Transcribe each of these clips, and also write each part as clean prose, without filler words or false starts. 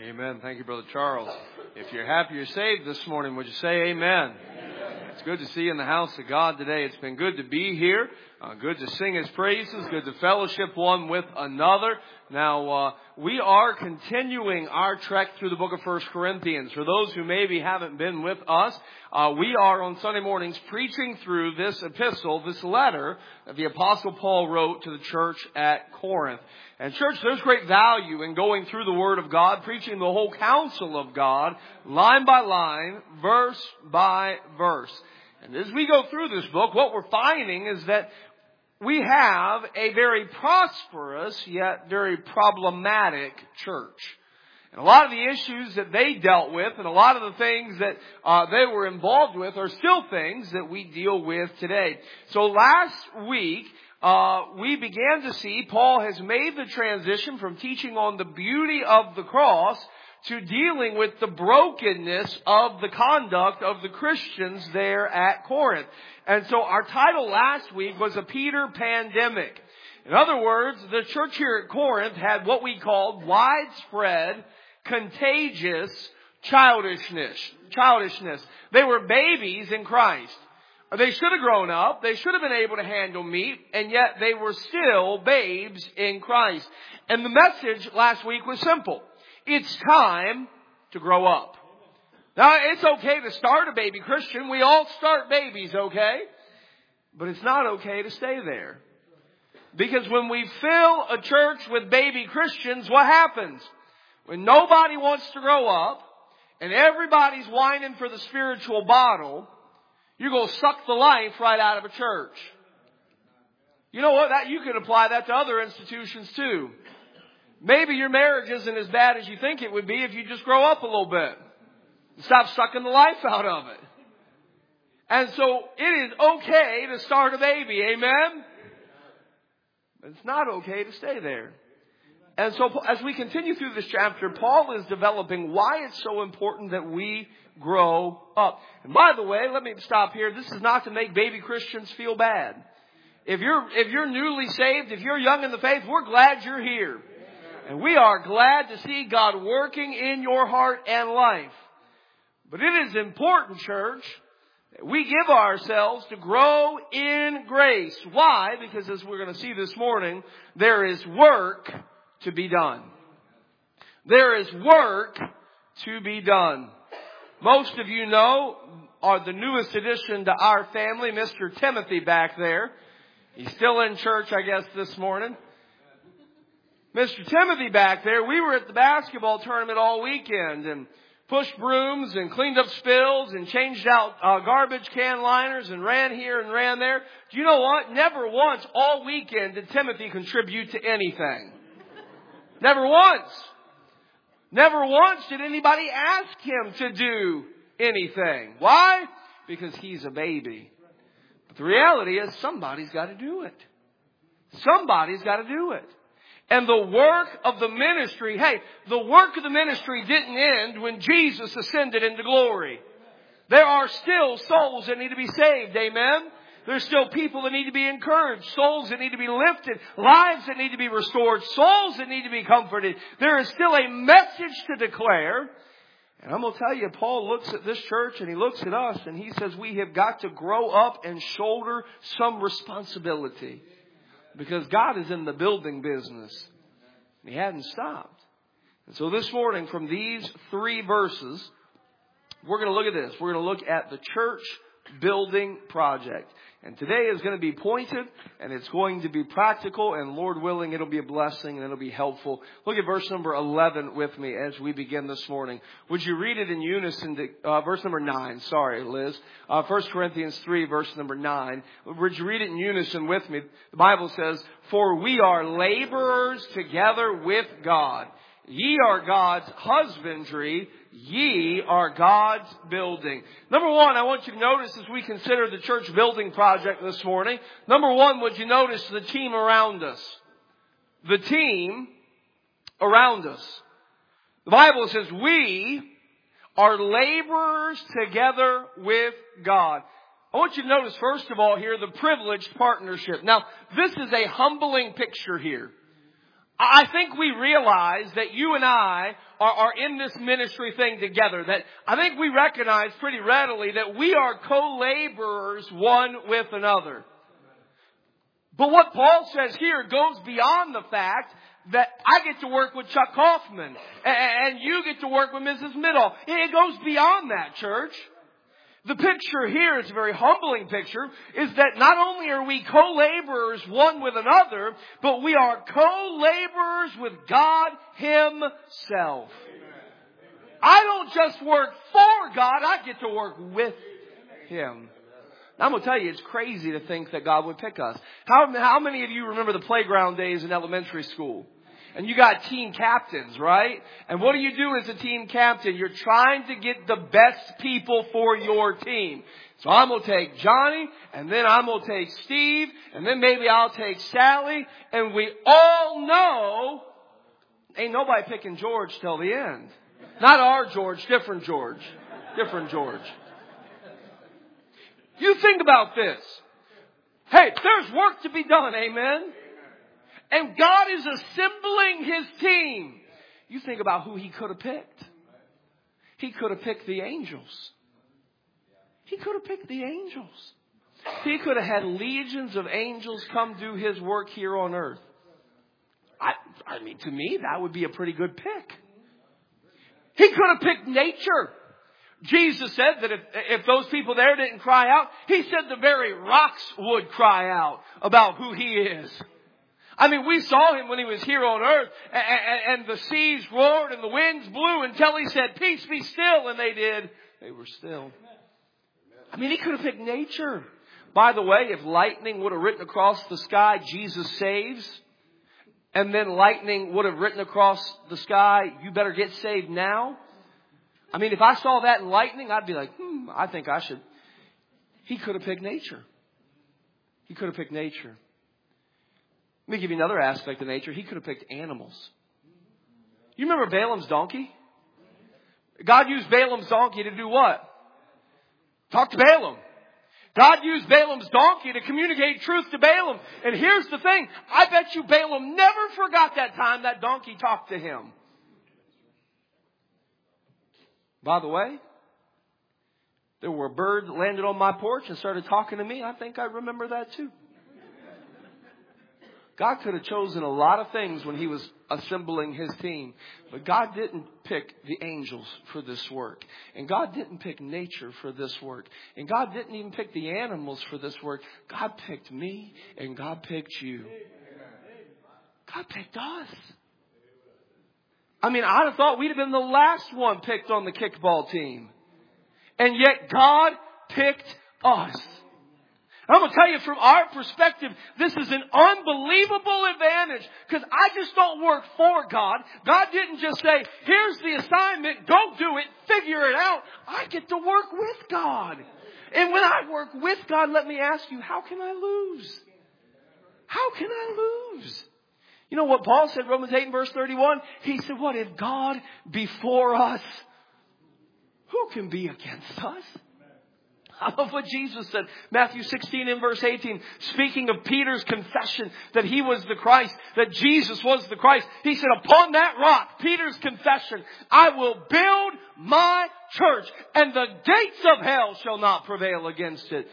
Amen. Thank you, Brother Charles. If you're happy you're saved this morning, would you say amen? It's good to see you in the house of God today. It's been good to be here. Good to sing His praises. Good to fellowship one with another. Now, we are continuing our trek through the book of 1 Corinthians. For those who maybe haven't been with us, we are on Sunday mornings preaching through this epistle, this letter that the Apostle Paul wrote to the church at Corinth. And church, there's great value in going through the Word of God, preaching the whole counsel of God, line by line, verse by verse. And as we go through this book, what we're finding is that we have a very prosperous yet very problematic church. And a lot of the issues that they dealt with and a lot of the things that they were involved with are still things that we deal with today. So last week, we began to see Paul has made the transition from teaching on the beauty of the cross to dealing with the brokenness of the conduct of the Christians there at Corinth. And so our title last week was a Peter pandemic. In other words, the church here at Corinth had what we called widespread, contagious childishness. They were babies in Christ. They should have grown up. They should have been able to handle meat, and yet they were still babes in Christ. And the message last week was simple. It's time to grow up. Now, it's okay to start a baby Christian. We all start babies, okay? But it's not okay to stay there. Because when we fill a church with baby Christians, what happens? When nobody wants to grow up, and everybody's whining for the spiritual bottle, you're going to suck the life right out of a church. You know what? You can apply that to other institutions too. Maybe your marriage isn't as bad as you think it would be if you just grow up a little bit. Stop sucking the life out of it. And so it is okay to start a baby. Amen? But it's not okay to stay there. And so as we continue through this chapter, Paul is developing why it's so important that we grow up. And by the way, let me stop here. This is not to make baby Christians feel bad. If you're newly saved, if you're young in the faith, we're glad you're here. And we are glad to see God working in your heart and life. But it is important, church, that we give ourselves to grow in grace. Why? Because as we're going to see this morning, there is work to be done. There is work to be done. Most of you know are the newest addition to our family, Mr. Timothy back there. He's still in church, I guess, this morning. Mr. Timothy back there, we were at the basketball tournament all weekend and pushed brooms and cleaned up spills and changed out garbage can liners and ran here and ran there. Do you know what? Never once all weekend did Timothy contribute to anything. Never once. Never once did anybody ask him to do anything. Why? Because he's a baby. But the reality is somebody's got to do it. Somebody's got to do it. And the work of the ministry, the work of the ministry didn't end when Jesus ascended into glory. There are still souls that need to be saved, amen? There's still people that need to be encouraged, souls that need to be lifted, lives that need to be restored, souls that need to be comforted. There is still a message to declare. And I'm going to tell you, Paul looks at this church and he looks at us and he says we have got to grow up and shoulder some responsibility. Because God is in the building business. He hadn't stopped. And so this morning from these 3 verses, we're going to look at this. We're going to look at the church building project. And today is going to be pointed and it's going to be practical, and Lord willing, it'll be a blessing and it'll be helpful. Look at verse number 11 with me as we begin this morning. Would you read it in unison to verse number 9? Sorry, Liz. 1 Corinthians 3, verse number 9. Would you read it in unison with me? The Bible says, "For we are laborers together with God. Ye are God's husbandry, ye are God's building." Number one, I want you to notice as we consider the church building project this morning. Number one, would you notice the team around us? The team around us. The Bible says we are laborers together with God. I want you to notice, first of all, here, the privileged partnership. Now, this is a humbling picture here. I think we realize that you and I are in this ministry thing together. That I think we recognize pretty readily that we are co-laborers one with another. But what Paul says here goes beyond the fact that I get to work with Chuck Kaufman and you get to work with Mrs. Middle. It goes beyond that, church. The picture here is a very humbling picture, is that not only are we co-laborers one with another, but we are co-laborers with God Himself. I don't just work for God, I get to work with Him. Now, I'm going to tell you, it's crazy to think that God would pick us. How many of you remember the playground days in elementary school? And you got team captains, right? And what do you do as a team captain? You're trying to get the best people for your team. So I'm going to take Johnny, and then I'm going to take Steve, and then maybe I'll take Sally. And we all know ain't nobody picking George till the end. Not our George, different George. Different George. You think about this. Hey, there's work to be done, amen? And God is assembling His team. You think about who He could have picked. He could have picked the angels. He could have picked the angels. He could have had legions of angels come do His work here on earth. I mean, to me, that would be a pretty good pick. He could have picked nature. Jesus said that if those people there didn't cry out, He said the very rocks would cry out about who He is. I mean, we saw Him when He was here on earth, and the seas roared and the winds blew until He said, "Peace, be still," and they did. They were still. I mean, He could have picked nature. By the way, if lightning would have written across the sky, "Jesus saves," and then lightning would have written across the sky, "You better get saved now." I mean, if I saw that in lightning, I'd be like, I think I should. He could have picked nature. He could have picked nature. Let me give you another aspect of nature. He could have picked animals. You remember Balaam's donkey? God used Balaam's donkey to do what? Talk to Balaam. God used Balaam's donkey to communicate truth to Balaam. And here's the thing. I bet you Balaam never forgot that time that donkey talked to him. By the way, there were a bird that landed on my porch and started talking to me. I think I remember that too. God could have chosen a lot of things when He was assembling His team. But God didn't pick the angels for this work. And God didn't pick nature for this work. And God didn't even pick the animals for this work. God picked me and God picked you. God picked us. I mean, I'd have thought we'd have been the last one picked on the kickball team. And yet God picked us. I'm going to tell you from our perspective, this is an unbelievable advantage. Because I just don't work for God. God didn't just say, "Here's the assignment, go do it, figure it out." I get to work with God. And when I work with God, let me ask you, how can I lose? How can I lose? You know what Paul said, Romans 8 and verse 31? He said, what if God be for us? Who can be against us? I love what Jesus said. Matthew 16 and verse 18. Speaking of Peter's confession that he was the Christ, that Jesus was the Christ. He said, upon that rock, Peter's confession, I will build my church, and the gates of hell shall not prevail against it.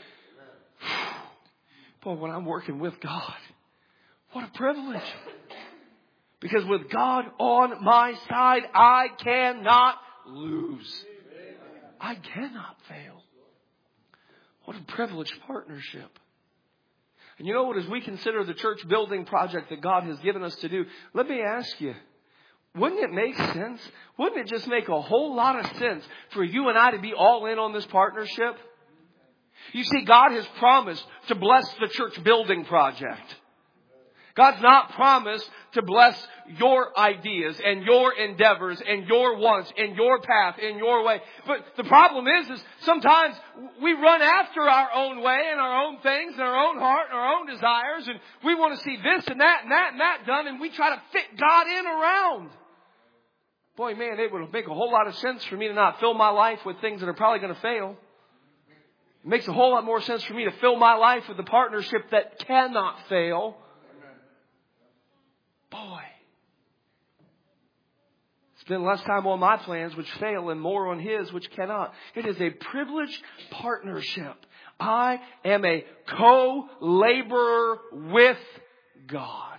Boy, when I'm working with God, what a privilege. Because with God on my side, I cannot lose. I cannot fail. What a privileged partnership. And you know what, as we consider the church building project that God has given us to do, let me ask you, wouldn't it make sense? Wouldn't it just make a whole lot of sense for you and I to be all in on this partnership? You see, God has promised to bless the church building project. God's not promised to bless your ideas and your endeavors and your wants and your path and your way. But the problem is sometimes we run after our own way and our own things and our own heart and our own desires, and we want to see this and that and that and that done, and we try to fit God in around. Boy, man, it would make a whole lot of sense for me to not fill my life with things that are probably going to fail. It makes a whole lot more sense for me to fill my life with the partnership that cannot fail. Boy, Spend less time on my plans, which fail, and more on His, which cannot. It is a privileged partnership. I am a co-laborer with God.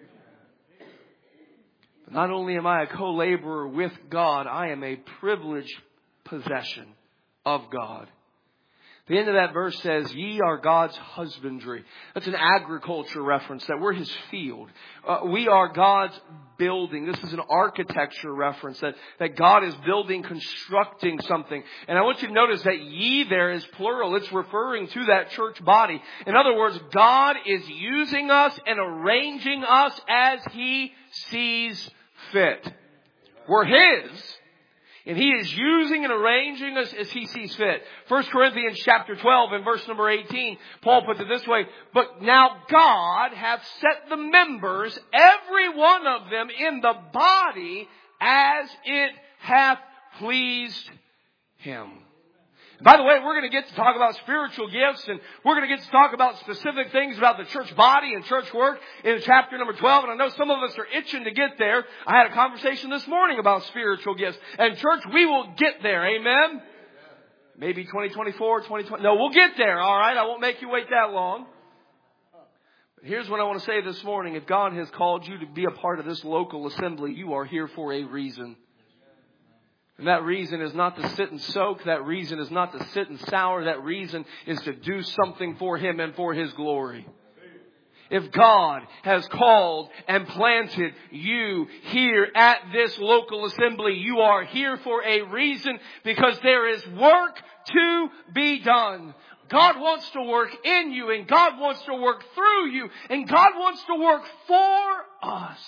But not only am I a co-laborer with God, I am a privileged possession of God. The end of that verse says, ye are God's husbandry. That's an agriculture reference, that we're His field. We are God's building. This is an architecture reference, that God is building, constructing something. And I want you to notice that ye there is plural. It's referring to that church body. In other words, God is using us and arranging us as He sees fit. We're His. And He is using and arranging us as He sees fit. 1 Corinthians chapter 12 and verse number 18, Paul puts it this way, but now God hath set the members, every one of them, in the body as it hath pleased Him. By the way, we're going to get to talk about spiritual gifts, and we're going to get to talk about specific things about the church body and church work in chapter number 12. And I know some of us are itching to get there. I had a conversation this morning about spiritual gifts. And church, we will get there. Amen? Maybe 2024, 2020. No, we'll get there. All right. I won't make you wait that long. But here's what I want to say this morning. If God has called you to be a part of this local assembly, you are here for a reason. And that reason is not to sit and soak. That reason is not to sit and sour. That reason is to do something for Him and for His glory. If God has called and planted you here at this local assembly, you are here for a reason, because there is work to be done. God wants to work in you, and God wants to work through you, and God wants to work for us.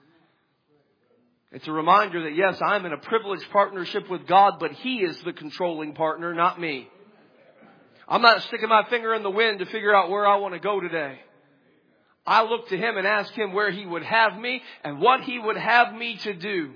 It's a reminder that, yes, I'm in a privileged partnership with God, but He is the controlling partner, not me. I'm not sticking my finger in the wind to figure out where I want to go today. I look to Him and ask Him where He would have me and what He would have me to do.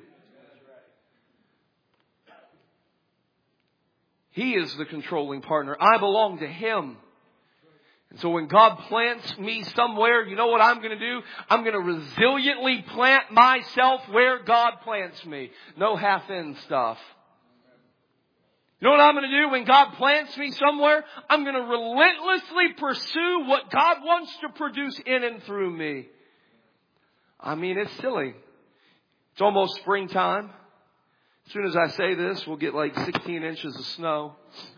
He is the controlling partner. I belong to Him. And so when God plants me somewhere, you know what I'm going to do? I'm going to resiliently plant myself where God plants me. No half-in stuff. You know what I'm going to do when God plants me somewhere? I'm going to relentlessly pursue what God wants to produce in and through me. I mean, it's silly. It's almost springtime. As soon as I say this, we'll get like 16 inches of snow.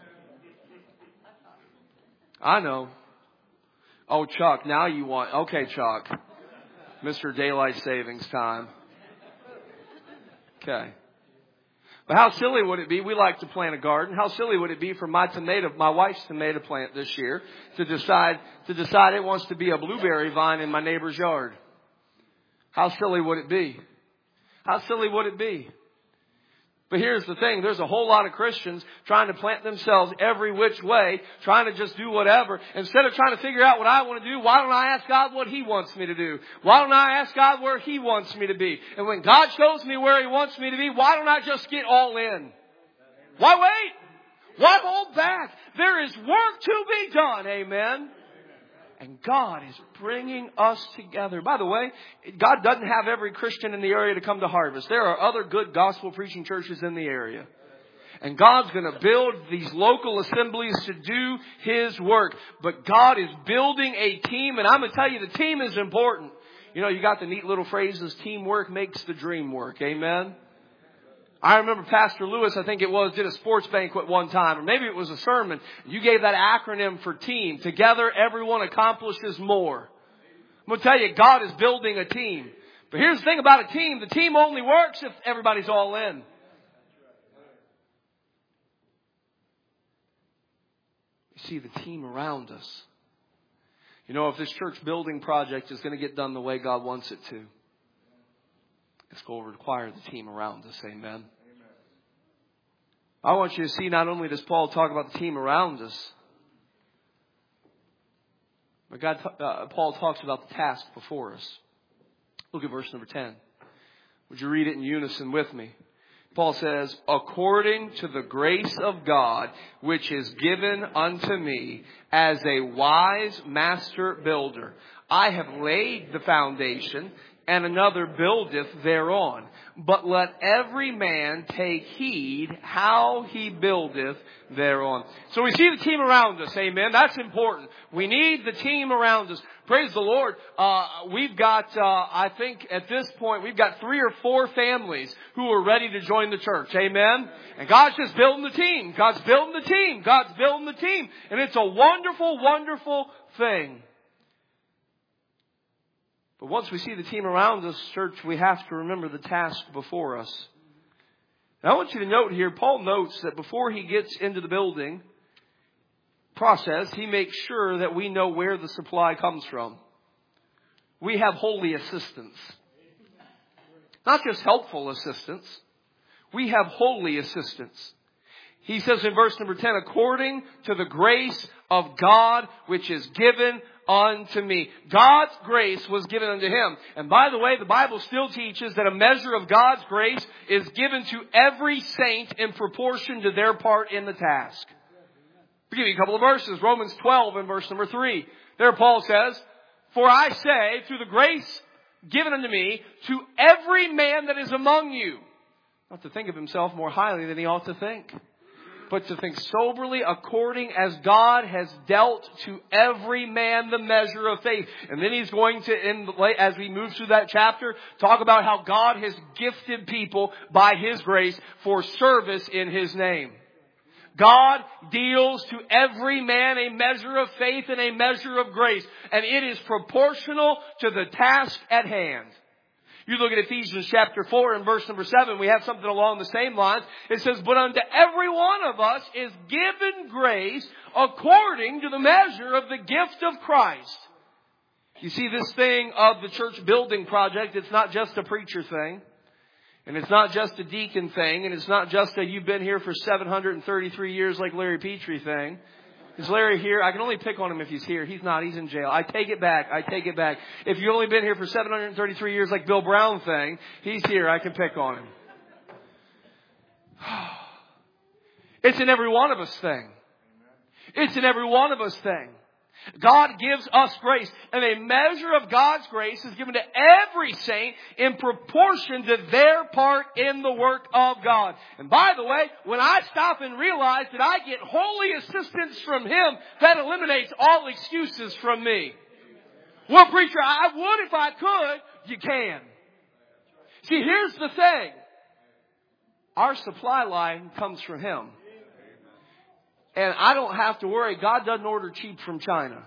I know. Oh, Chuck, now you want... Okay, Chuck. Mr. Daylight Savings Time. Okay. But how silly would it be? We like to plant a garden. How silly would it be for my wife's tomato plant this year to decide it wants to be a blueberry vine in my neighbor's yard? How silly would it be? How silly would it be? But here's the thing. There's a whole lot of Christians trying to plant themselves every which way, trying to just do whatever. Instead of trying to figure out what I want to do, why don't I ask God what He wants me to do? Why don't I ask God where He wants me to be? And when God shows me where He wants me to be, why don't I just get all in? Why wait? Why hold back? There is work to be done. Amen. And God is bringing us together. By the way, God doesn't have every Christian in the area to come to Harvest. There are other good gospel preaching churches in the area. And God's going to build these local assemblies to do His work. But God is building a team. And I'm going to tell you, the team is important. You know, you got the neat little phrases, teamwork makes the dream work. Amen. I remember Pastor Lewis, I think it was, did a sports banquet one time, or maybe it was a sermon. You gave that acronym for team. Together, everyone accomplishes more. I'm going to tell you, God is building a team. But here's the thing about a team. The team only works if everybody's all in. You see, the team around us. You know, if this church building project is going to get done the way God wants it to, it's going to require the team around us. Amen. I want you to see, not only does Paul talk about the team around us, but Paul talks about the task before us. Look at verse number 10. Would you read it in unison with me? Paul says, according to the grace of God, which is given unto me as a wise master builder, I have laid the foundation, and another buildeth thereon. But let every man take heed how he buildeth thereon. So we see the team around us. Amen. That's important. We need the team around us. Praise the Lord. We've got, I think at this point, we've got 3 or 4 families who are ready to join the church. Amen. And God's just building the team. God's building the team. God's building the team. And it's a wonderful, wonderful thing. But once we see the team around us, church, we have to remember the task before us. Now I want you to note here, Paul notes that before he gets into the building process, he makes sure that we know where the supply comes from. We have holy assistance. Not just helpful assistance. We have holy assistance. He says in verse number 10, according to the grace of God which is given unto me. God's grace was given unto him. And by the way, the Bible still teaches that a measure of God's grace is given to every saint in proportion to their part in the task. I'll give you a couple of verses. Romans 12 and verse number 3. There Paul says, for I say, through the grace given unto me, to every man that is among you, not to think of himself more highly than he ought to think, but to think soberly according as God has dealt to every man the measure of faith. And then he's going to, as we move through that chapter, talk about how God has gifted people by his grace for service in his name. God deals to every man a measure of faith and a measure of grace. And it is proportional to the task at hand. You look at Ephesians chapter 4 and verse number 7, we have something along the same lines. It says, but unto every one of us is given grace according to the measure of the gift of Christ. You see, this thing of the church building project, it's not just a preacher thing. And it's not just a deacon thing. And it's not just a you've been here for 733 years like Larry Petrie thing. Is Larry here? I can only pick on him if he's here. He's not. He's in jail. I take it back. If you've only been here for 733 years like Bill Brown thing, he's here. I can pick on him. It's an every one of us thing. It's an every one of us thing. God gives us grace. And a measure of God's grace is given to every saint in proportion to their part in the work of God. And by the way, when I stop and realize that I get holy assistance from him, that eliminates all excuses from me. Well, preacher, I would if I could. You can. See, here's the thing. Our supply line comes from him. And I don't have to worry. God doesn't order cheap from China.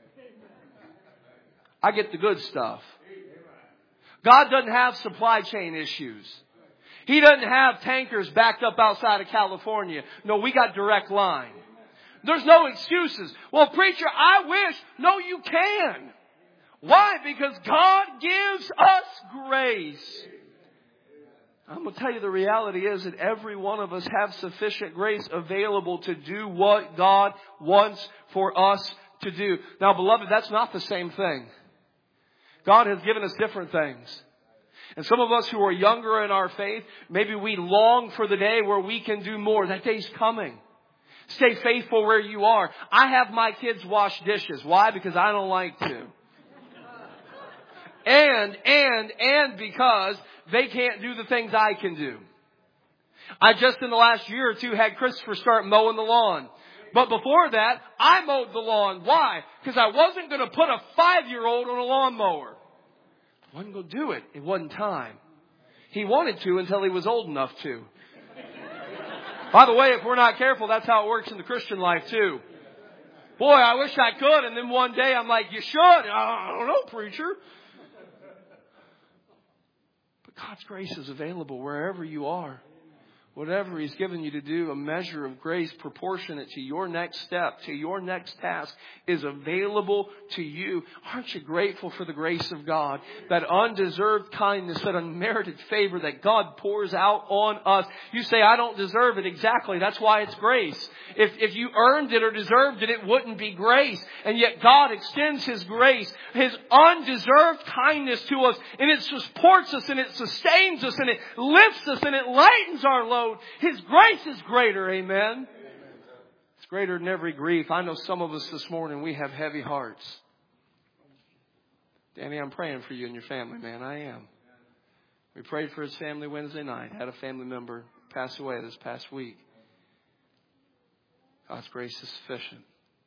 I get the good stuff. God doesn't have supply chain issues. He doesn't have tankers backed up outside of California. No, we got direct line. There's no excuses. Well, preacher, I wish. No, you can. Why? Because God gives us grace. I'm going to tell you the reality is that every one of us have sufficient grace available to do what God wants for us to do. Now, beloved, that's not the same thing. God has given us different things. And some of us who are younger in our faith, maybe we long for the day where we can do more. That day's coming. Stay faithful where you are. I have my kids wash dishes. Why? Because I don't like to. And because they can't do the things I can do. I just in the last year or two had Christopher start mowing the lawn. But before that, I mowed the lawn. Why? Because I wasn't going to put a 5-year-old on a lawnmower. I wasn't going to do it. It wasn't time. He wanted to until he was old enough to. By the way, if we're not careful, that's how it works in the Christian life too. Boy, I wish I could. And then one day I'm like, you should. I don't know, preacher. God's grace is available wherever you are. Whatever He's given you to do, a measure of grace proportionate to your next step, to your next task, is available to you. Aren't you grateful for the grace of God? That undeserved kindness, that unmerited favor that God pours out on us. You say, I don't deserve it. Exactly. That's why it's grace. If you earned it or deserved it, it wouldn't be grace. And yet God extends His grace, His undeserved kindness to us. And it supports us and it sustains us and it lifts us and it lightens our load. His grace is greater, amen? It's greater than every grief. I know some of us this morning, we have heavy hearts. Danny, I'm praying for you and your family, man. I am. We prayed for his family Wednesday night. Had a family member pass away this past week. God's grace is sufficient.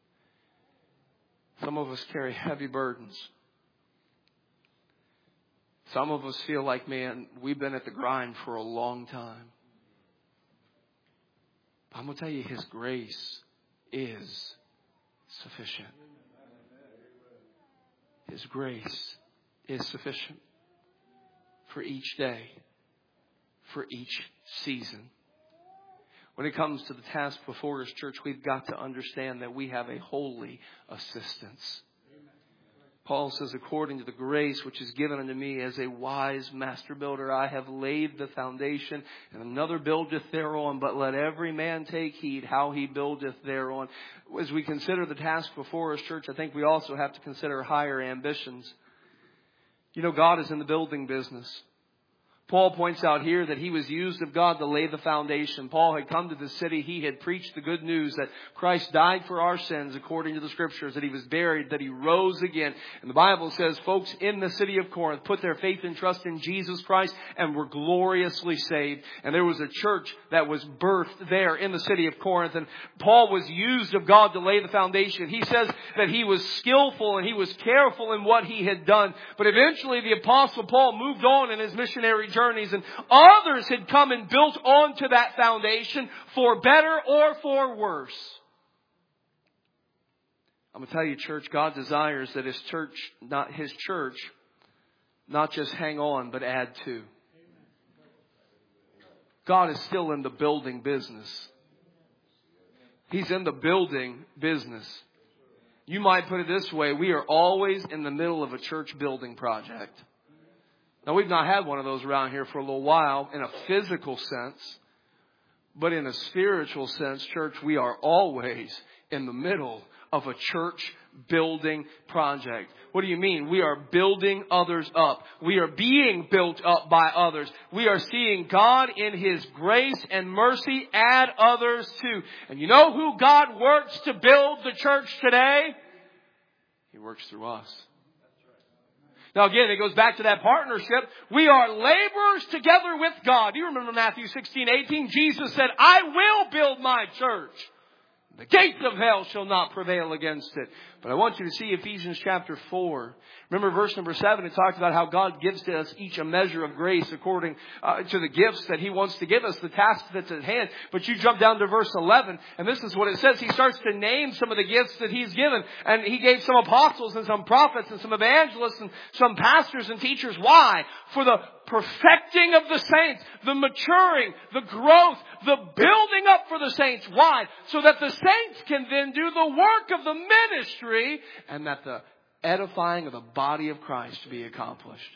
Some of us carry heavy burdens. Some of us feel like, man, we've been at the grind for a long time. I'm going to tell you, His grace is sufficient. His grace is sufficient for each day, for each season. When it comes to the task before us, church, we've got to understand that we have a holy assistance. Paul says, according to the grace which is given unto me as a wise master builder, I have laid the foundation, and another buildeth thereon. But let every man take heed how he buildeth thereon. As we consider the task before us, church, I think we also have to consider higher ambitions. You know, God is in the building business. Paul points out here that he was used of God to lay the foundation. Paul had come to the city. He had preached the good news that Christ died for our sins according to the Scriptures, that He was buried, that He rose again. And the Bible says folks in the city of Corinth put their faith and trust in Jesus Christ and were gloriously saved. And there was a church that was birthed there in the city of Corinth. And Paul was used of God to lay the foundation. He says that he was skillful and he was careful in what he had done. But eventually the Apostle Paul moved on in his missionary journeys, and others had come and built onto that foundation for better or for worse. I'm going to tell you, church, God desires that His church not just hang on, but add to. God is still in the building business. He's in the building business. You might put it this way: we are always in the middle of a church building project. Now, we've not had one of those around here for a little while in a physical sense, but in a spiritual sense, church, we are always in the middle of a church building project. What do you mean? We are building others up. We are being built up by others. We are seeing God in His grace and mercy add others to. And you know who God works to build the church today? He works through us. Now again, it goes back to that partnership. We are laborers together with God. Do you remember Matthew 16:18? Jesus said, I will build my church. The gates of hell shall not prevail against it. But I want you to see Ephesians chapter 4. Remember verse number 7, it talks about how God gives to us each a measure of grace according to the gifts that He wants to give us, the task that's at hand. But you jump down to verse 11, and this is what it says. He starts to name some of the gifts that He's given. And He gave some apostles and some prophets and some evangelists and some pastors and teachers. Why? For the perfecting of the saints, the maturing, the growth, the building up for the saints. Why? So that the saints can then do the work of the ministry and that the edifying of the body of Christ be accomplished.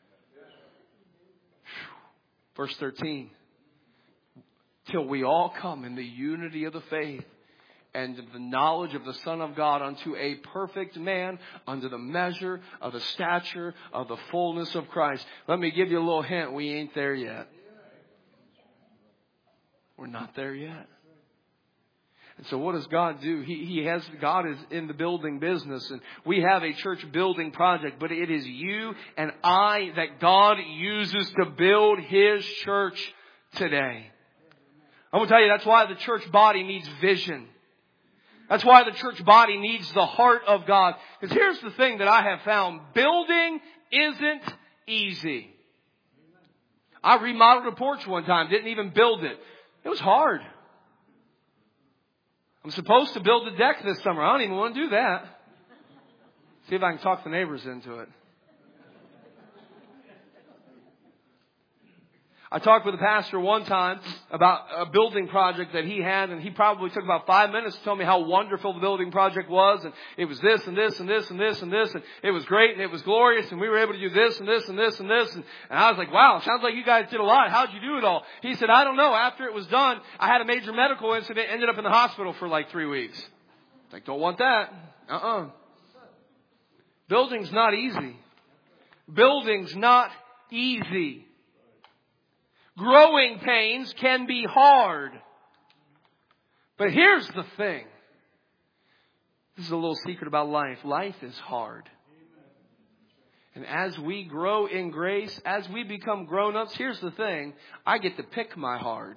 Verse 13. Till we all come in the unity of the faith and the knowledge of the Son of God unto a perfect man, unto the measure of the stature of the fullness of Christ. Let me give you a little hint. We ain't there yet. We're not there yet. And so what does God do? God is in the building business, and we have a church building project, but it is you and I that God uses to build His church today. I'm going to tell you, that's why the church body needs vision. That's why the church body needs the heart of God. Because here's the thing that I have found. Building isn't easy. I remodeled a porch one time. Didn't even build it. It was hard. I'm supposed to build a deck this summer. I don't even want to do that. See if I can talk the neighbors into it. I talked with a pastor one time about a building project that he had, and he probably took about 5 minutes to tell me how wonderful the building project was, and it was this and this and this and this and this, and it was great and it was glorious, and we were able to do this and this and this and this, and I was like, wow, it sounds like you guys did a lot. How'd you do it all? He said, I don't know. After it was done, I had a major medical incident, ended up in the hospital for like 3 weeks. Like, don't want that. Building's not easy. Building's not easy. Growing pains can be hard. But here's the thing. This is a little secret about life. Life is hard. And as we grow in grace, as we become grown-ups, here's the thing. I get to pick my hard.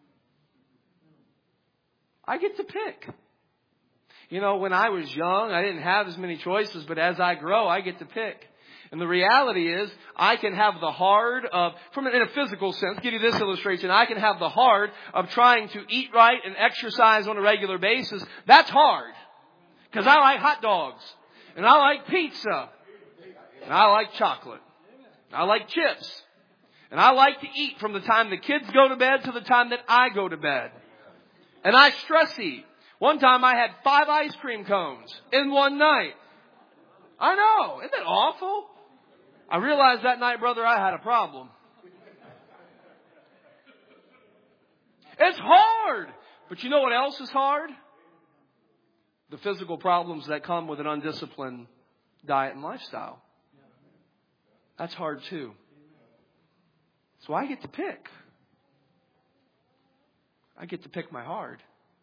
I get to pick. You know, when I was young, I didn't have as many choices, but as I grow, I get to pick. And the reality is, I can have the hard of, in a physical sense, give you this illustration, I can have the hard of trying to eat right and exercise on a regular basis. That's hard. Because I like hot dogs. And I like pizza. And I like chocolate. And I like chips. And I like to eat from the time the kids go to bed to the time that I go to bed. And I stress eat. One time I had 5 ice cream cones in one night. I know. Isn't that awful? I realized that night, brother, I had a problem. It's hard. But you know what else is hard? The physical problems that come with an undisciplined diet and lifestyle. That's hard too. So I get to pick. I get to pick my hard.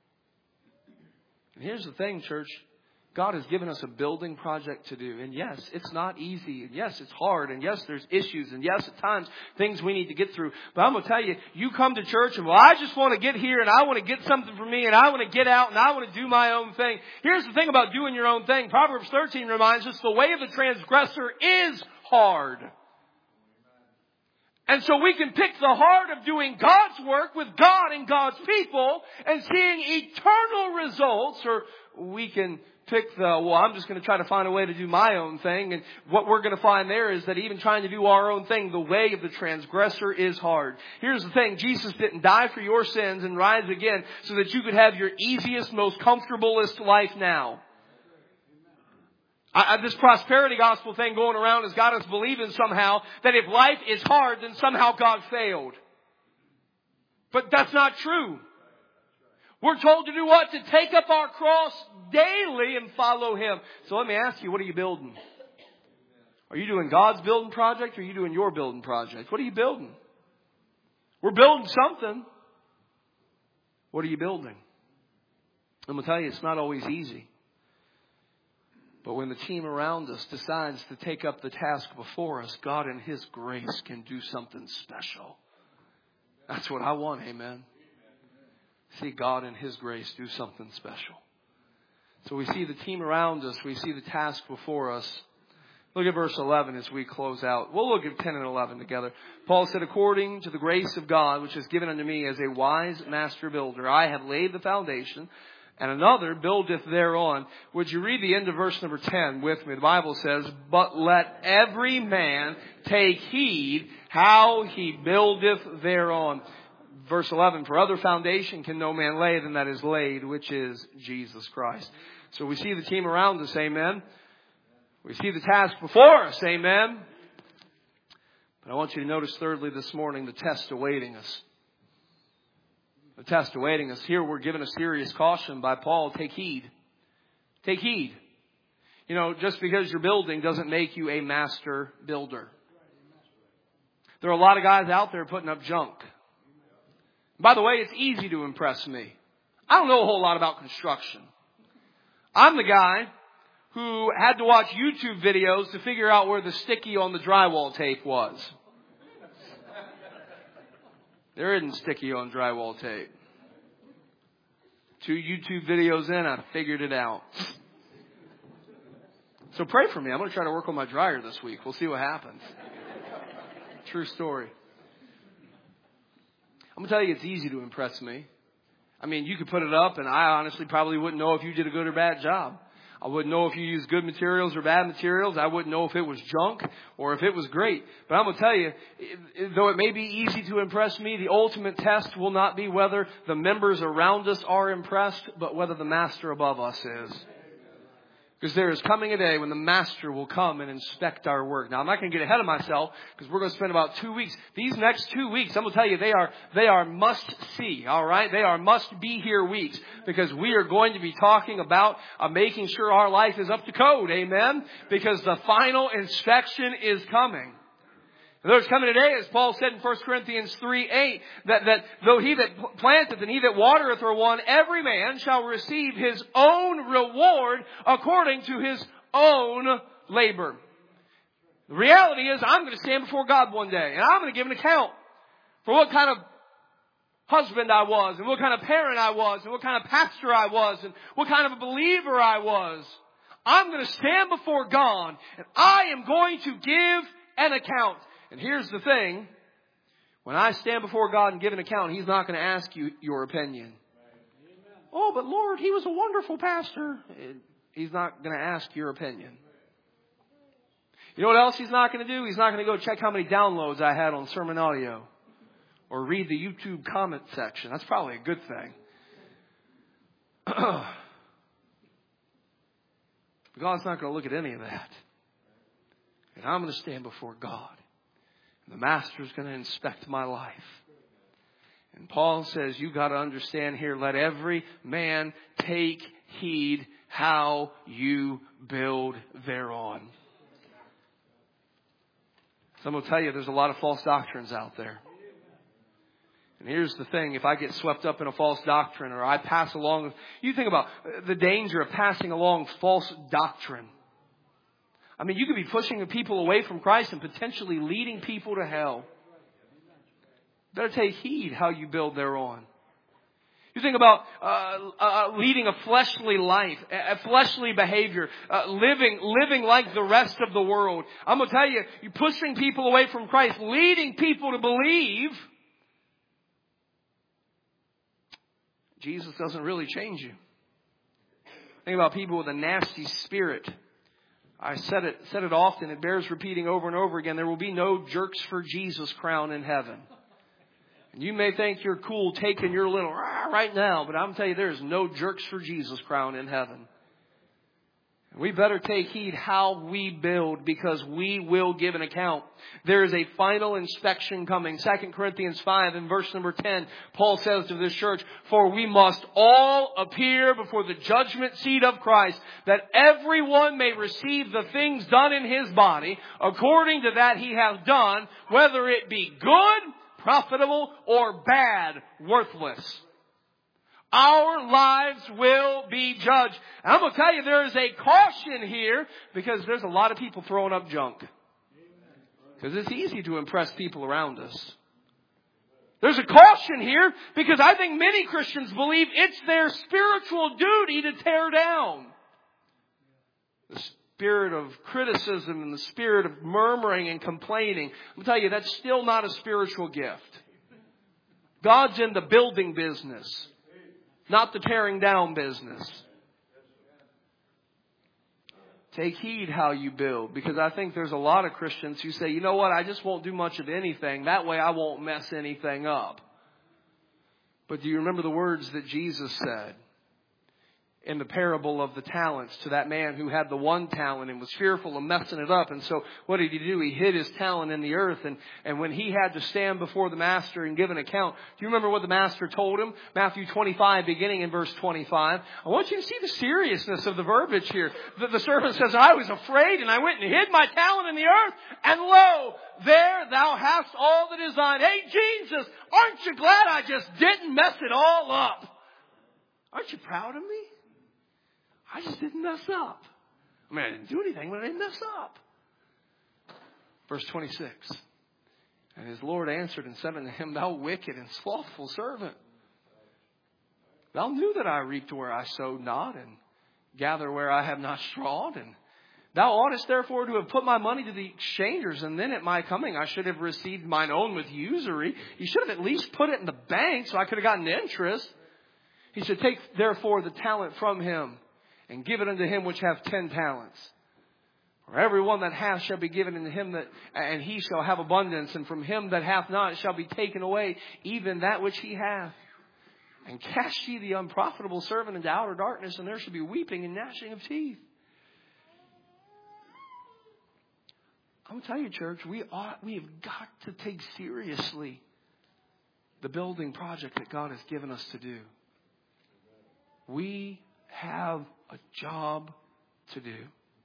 And here's the thing, church. God has given us a building project to do. And yes, it's not easy. And yes, it's hard. And yes, there's issues. And yes, at times, things we need to get through. But I'm going to tell you, you come to church and, well, I just want to get here and I want to get something for me and I want to get out and I want to do my own thing. Here's the thing about doing your own thing. Proverbs 13 reminds us the way of the transgressor is hard. And so we can pick the heart of doing God's work with God and God's people and seeing eternal results, or we can pick I'm just going to try to find a way to do my own thing. And what we're going to find there is that even trying to do our own thing, the way of the transgressor is hard. Here's the thing. Jesus didn't die for your sins and rise again so that you could have your easiest, most comfortablest life now. This prosperity gospel thing going around has got us believing somehow that if life is hard, then somehow God failed. But that's not true. We're told to do what? To take up our cross daily and follow Him. So let me ask you, what are you building? Are you doing God's building project or are you doing your building project? What are you building? We're building something. What are you building? I'm going to tell you, it's not always easy. But when the team around us decides to take up the task before us, God in His grace can do something special. That's what I want, amen. See God in His grace do something special. So we see the team around us. We see the task before us. Look at verse 11 as we close out. We'll look at 10 and 11 together. Paul said, according to the grace of God, which is given unto me as a wise master builder, I have laid the foundation, and another buildeth thereon. Would you read the end of verse number 10 with me? The Bible says, but let every man take heed how he buildeth thereon. Verse 11, for other foundation can no man lay than that is laid, which is Jesus Christ. So we see the team around us, amen. We see the task before us, amen. But I want you to notice thirdly this morning, the test awaiting us. The test awaiting us. Here we're given a serious caution by Paul. Take heed. Take heed. You know, just because you're building doesn't make you a master builder. There are a lot of guys out there putting up junk. By the way, it's easy to impress me. I don't know a whole lot about construction. I'm the guy who had to watch YouTube videos to figure out where the sticky on the drywall tape was. There isn't sticky on drywall tape. 2 YouTube videos in, I figured it out. So pray for me. I'm going to try to work on my dryer this week. We'll see what happens. True story. I'm going to tell you, it's easy to impress me. I mean, you could put it up and I honestly probably wouldn't know if you did a good or bad job. I wouldn't know if you used good materials or bad materials. I wouldn't know if it was junk or if it was great. But I'm going to tell you, though it may be easy to impress me, the ultimate test will not be whether the members around us are impressed, but whether the master above us is. Because there is coming a day when the master will come and inspect our work. Now, I'm not going to get ahead of myself because we're going to spend about 2 weeks. These next 2 weeks, I'm going to tell you, they are must see. All right. They are must be here weeks because we are going to be talking about making sure our life is up to code. Amen. Because the final inspection is coming. There's coming a day, as Paul said in 1 Corinthians 3:8, that though he that planteth and he that watereth are one, every man shall receive his own reward according to his own labor. The reality is I'm going to stand before God one day and I'm going to give an account for what kind of husband I was and what kind of parent I was and what kind of pastor I was and what kind of a believer I was. I'm going to stand before God and I am going to give an account. And here's the thing. When I stand before God and give an account, He's not going to ask you your opinion. Oh, but Lord, he was a wonderful pastor. He's not going to ask your opinion. You know what else He's not going to do? He's not going to go check how many downloads I had on sermon audio or read the YouTube comment section. That's probably a good thing. God's not going to look at any of that. And I'm going to stand before God. And the Master's going to inspect my life. And Paul says, you got to understand here, let every man take heed how you build thereon. Some will tell you there's a lot of false doctrines out there. And here's the thing, if I get swept up in a false doctrine or I pass along, you think about the danger of passing along false doctrine. I mean, you could be pushing people away from Christ and potentially leading people to hell. Better take heed how you build thereon. You think about leading a fleshly life, a fleshly behavior, living like the rest of the world. I'm going to tell you, you're pushing people away from Christ, leading people to believe Jesus doesn't really change you. Think about people with a nasty spirit. I said it often. It bears repeating over and over again. There will be no jerks for Jesus crown in heaven. And you may think you're cool taking your little right now, but I'm telling you, there's no jerks for Jesus crown in heaven. We better take heed how we build because we will give an account. There is a final inspection coming. 2 Corinthians 5 and verse number 10, Paul says to this church, for we must all appear before the judgment seat of Christ, that everyone may receive the things done in his body according to that he hath done, whether it be good, profitable, or bad, worthless. Our lives will be judged. And I'm going to tell you, there is a caution here because there's a lot of people throwing up junk. Because it's easy to impress people around us. There's a caution here because I think many Christians believe it's their spiritual duty to tear down. The spirit of criticism and the spirit of murmuring and complaining. I'm going to tell you, that's still not a spiritual gift. God's in the building business. Not the tearing down business. Take heed how you build. Because I think there's a lot of Christians who say, you know what, I just won't do much of anything. That way I won't mess anything up. But do you remember the words that Jesus said in the parable of the talents to that man who had the one talent and was fearful of messing it up? And so what did he do? He hid his talent in the earth. And when he had to stand before the master and give an account, do you remember what the master told him? Matthew 25, beginning in verse 25. I want you to see the seriousness of the verbiage here. The servant says, I was afraid and I went and hid my talent in the earth. And lo, there thou hast all that is thine. Hey, Jesus, aren't you glad I just didn't mess it all up? Aren't you proud of me? I just didn't mess up. I mean, I didn't do anything, but I didn't mess up. Verse 26. And his Lord answered and said unto him, thou wicked and slothful servant. Thou knew that I reaped where I sowed not, and gather where I have not strawed. And thou oughtest therefore to have put my money to the exchangers, and then at my coming I should have received mine own with usury. You should have at least put it in the bank so I could have gotten interest. He said, take therefore the talent from him, and give it unto him which hath 10 talents. For every one that hath shall be given unto him and he shall have abundance. And from him that hath not shall be taken away even that which he hath. And cast ye the unprofitable servant into outer darkness, and there shall be weeping and gnashing of teeth. I'm going to tell you, church, we have got to take seriously the building project that God has given us to do. We have a job to do.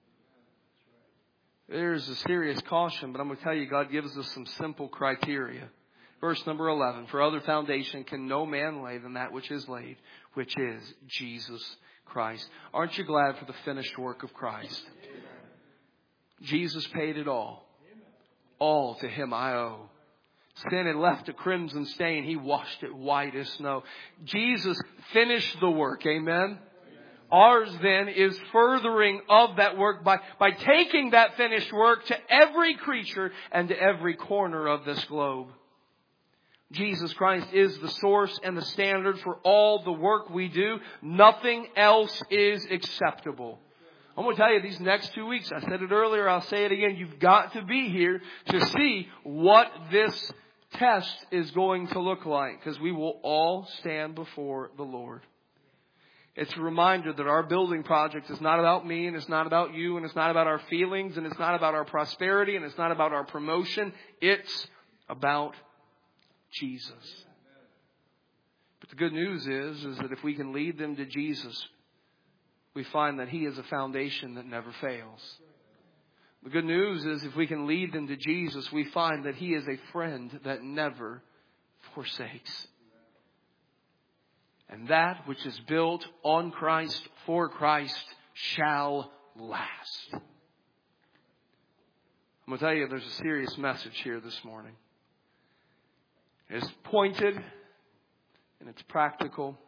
There's a serious caution, but I'm going to tell you, God gives us some simple criteria. Verse number 11, for other foundation can no man lay than that which is laid, which is Jesus Christ. Aren't you glad for the finished work of Christ? Jesus paid it all. All to Him I owe. Sin had left a crimson stain. He washed it white as snow. Jesus finished the work. Amen. Ours then is furthering of that work by taking that finished work to every creature and to every corner of this globe. Jesus Christ is the source and the standard for all the work we do. Nothing else is acceptable. I'm going to tell you, these next 2 weeks, I said it earlier, I'll say it again, you've got to be here to see what this test is going to look like, because we will all stand before the Lord. It's a reminder that our building project is not about me, and it's not about you, and it's not about our feelings, and it's not about our prosperity, and it's not about our promotion. It's about Jesus. But the good news is that if we can lead them to Jesus, we find that He is a foundation that never fails. The good news is if we can lead them to Jesus, we find that He is a friend that never forsakes. And that which is built on Christ for Christ shall last. I'm going to tell you there's a serious message here this morning. It's pointed and it's practical.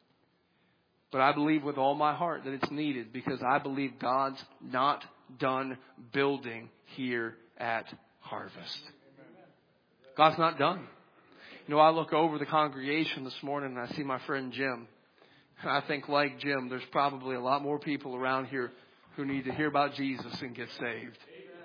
But I believe with all my heart that it's needed, because I believe God's not done building here at Harvest. God's not done. You know, I look over the congregation this morning and I see my friend Jim. And I think, like Jim, there's probably a lot more people around here who need to hear about Jesus and get saved.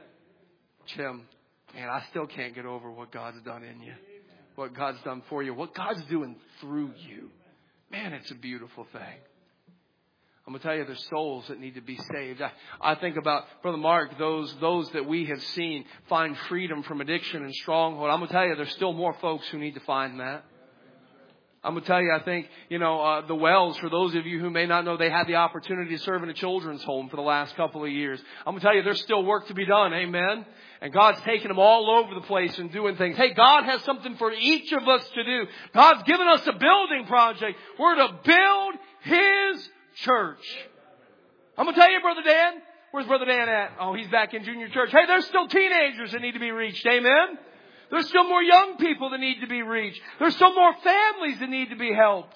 Jim, man, I still can't get over what God's done in you. What God's done for you. What God's doing through you. Man, it's a beautiful thing. I'm going to tell you, there's souls that need to be saved. I think about, Brother Mark, those that we have seen find freedom from addiction and stronghold. I'm going to tell you, there's still more folks who need to find that. I'm going to tell you, I think, the Wells, for those of you who may not know, they had the opportunity to serve in a children's home for the last couple of years. I'm going to tell you, there's still work to be done. Amen. And God's taking them all over the place and doing things. Hey, God has something for each of us to do. God's given us a building project. We're to build His church. I'm going to tell you, Brother Dan. Where's Brother Dan at? Oh, he's back in junior church. Hey, there's still teenagers that need to be reached. Amen. There's still more young people that need to be reached. There's still more families that need to be helped.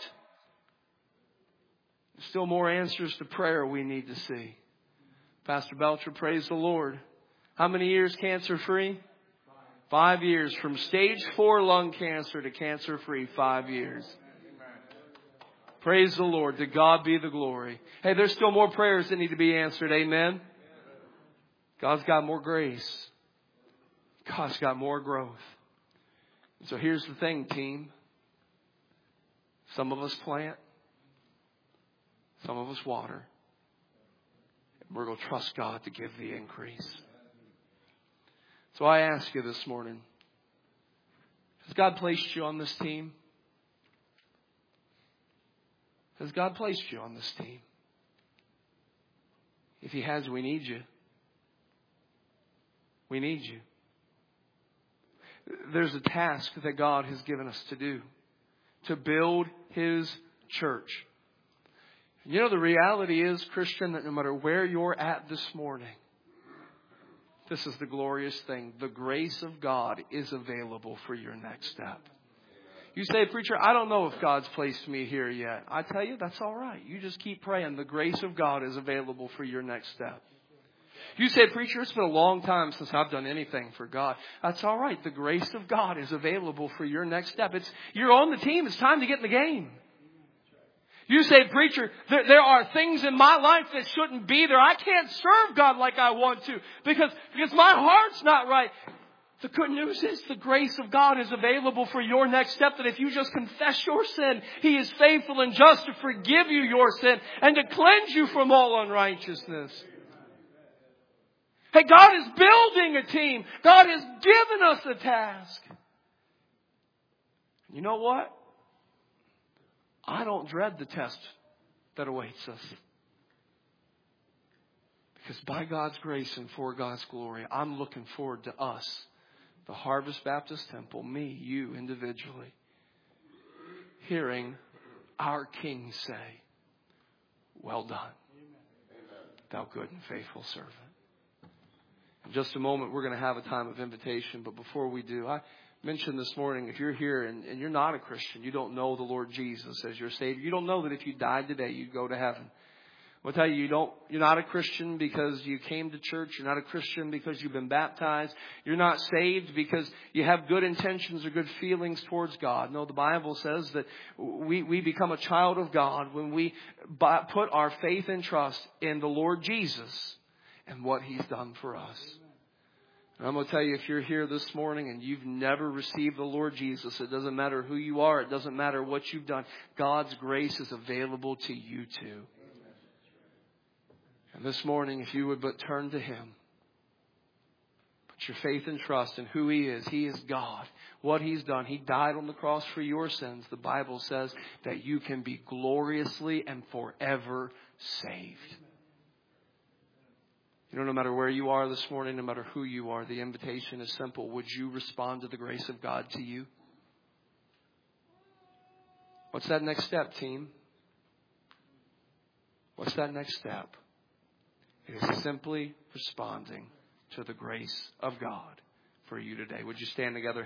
There's still more answers to prayer we need to see. Pastor Belcher, praise the Lord. How many years cancer free? 5 years. From stage 4 lung cancer to cancer free. 5 years. Praise the Lord. To God be the glory. Hey, there's still more prayers that need to be answered. Amen. God's got more grace. God's got more growth. So here's the thing, team. Some of us plant. Some of us water. And we're going to trust God to give the increase. So I ask you this morning, has God placed you on this team? Has God placed you on this team? If He has, we need you. We need you. There's a task that God has given us to do. To build His church. You know, the reality is, Christian, that no matter where you're at this morning, this is the glorious thing. The grace of God is available for your next step. You say, preacher, I don't know if God's placed me here yet. I tell you, that's all right. You just keep praying. The grace of God is available for your next step. You say, preacher, it's been a long time since I've done anything for God. That's all right. The grace of God is available for your next step. You're on the team. It's time to get in the game. You say, preacher, there are things in my life that shouldn't be there. I can't serve God like I want to because my heart's not right. The good news is the grace of God is available for your next step, that if you just confess your sin, He is faithful and just to forgive you your sin and to cleanse you from all unrighteousness. Hey, God is building a team. God has given us a task. You know what? I don't dread the test that awaits us. Because by God's grace and for God's glory, I'm looking forward to us, the Harvest Baptist Temple, me, you individually, hearing our King say, well done, thou good and faithful servant. In just a moment, we're going to have a time of invitation. But before we do, I mentioned this morning, if you're here and you're not a Christian, you don't know the Lord Jesus as your Savior, you don't know that if you died today, you'd go to heaven. I'll tell you, you're not a Christian because you came to church. You're not a Christian because you've been baptized. You're not saved because you have good intentions or good feelings towards God. No, the Bible says that we become a child of God when we put our faith and trust in the Lord Jesus and what He's done for us. And I'm going to tell you, if you're here this morning and you've never received the Lord Jesus, it doesn't matter who you are. It doesn't matter what you've done. God's grace is available to you too. And this morning, if you would but turn to Him, put your faith and trust in who He is. He is God. What He's done. He died on the cross for your sins. The Bible says that you can be gloriously and forever saved. You know, no matter where you are this morning, no matter who you are, the invitation is simple. Would you respond to the grace of God to you? What's that next step, team? What's that next step? It is simply responding to the grace of God for you today. Would you stand together?